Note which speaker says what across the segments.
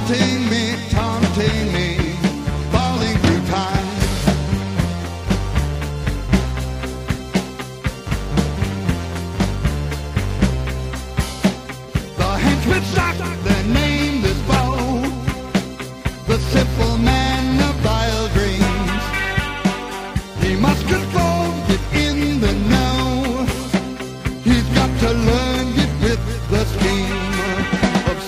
Speaker 1: taunting me, falling through time. The henchmen stock, their name is Bow, the simple man of vile dreams. He must conform, get in the know. He's got to learn, get with the scheme of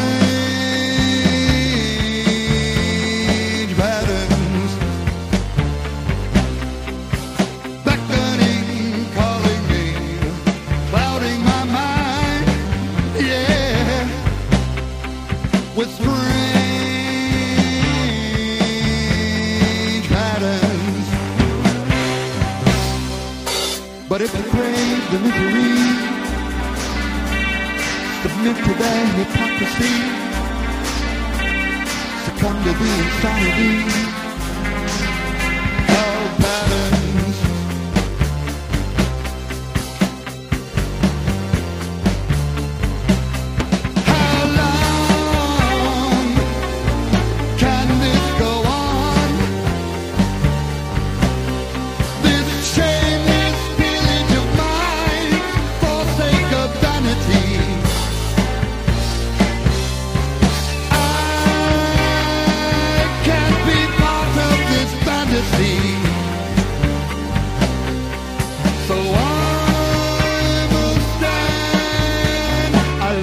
Speaker 1: strange patterns, beckoning, calling me, clouding my mind, yeah, with strange patterns. But if you crave the misery, submit to their hypocrisy, succumb to the insanity of patterns. How long can this go on? This shameless pillage of mine for sake of vanity. So I will stand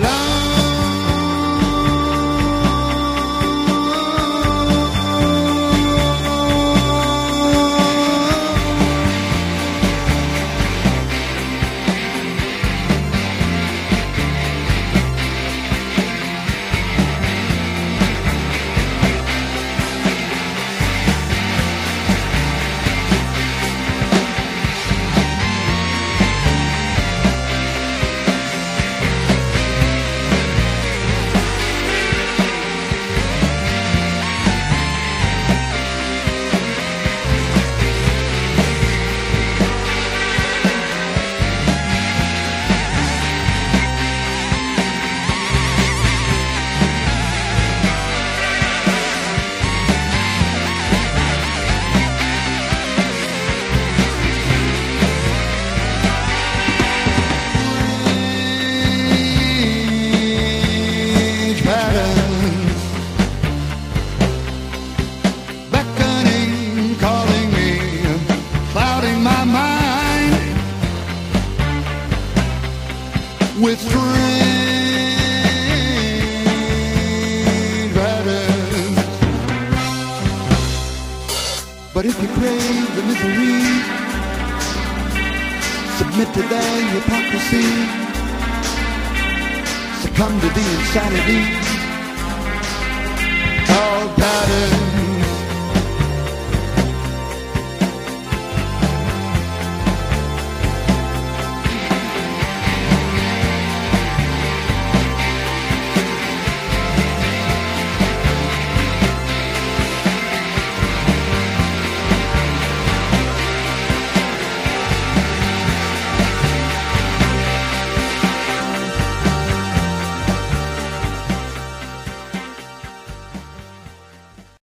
Speaker 1: beckoning, calling me, clouding my mind with strange patterns. But if you crave the misery, submit to their hypocrisy, succumb to the insanity of